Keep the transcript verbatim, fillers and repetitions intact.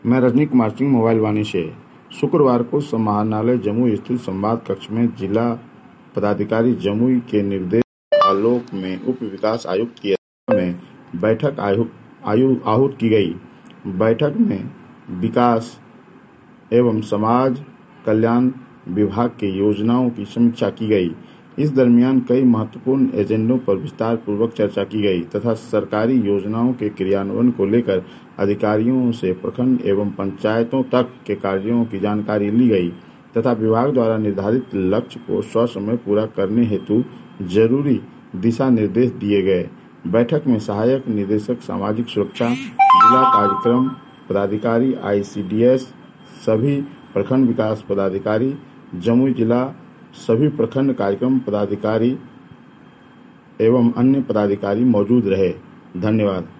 मैं रजनी कुमार सिंह मोबाइल वाणी से। शुक्रवार को समाहरणालय जमुई स्थित संवाद कक्ष में जिला पदाधिकारी जमुई के निर्देश आलोक में उप विकास आयुक्त की अध्यक्षता में बैठक आहूत की गई। बैठक में विकास एवं समाज कल्याण विभाग की योजनाओं की समीक्षा की गई। इस दरमियान कई महत्वपूर्ण एजेंडों पर विस्तार पूर्वक चर्चा की गई तथा सरकारी योजनाओं के क्रियान्वयन को लेकर अधिकारियों से प्रखंड एवं पंचायतों तक के कार्यों की जानकारी ली गई तथा विभाग द्वारा निर्धारित लक्ष्य को ससमय पूरा करने हेतु जरूरी दिशा निर्देश दिए गए। बैठक में सहायक निदेशक सामाजिक सुरक्षा, जिला कार्यक्रम पदाधिकारी आई सी डी एस, सभी प्रखंड विकास पदाधिकारी जमुई जिला, सभी प्रखंड कार्यक्रम पदाधिकारी एवं अन्य पदाधिकारी मौजूद रहे। धन्यवाद।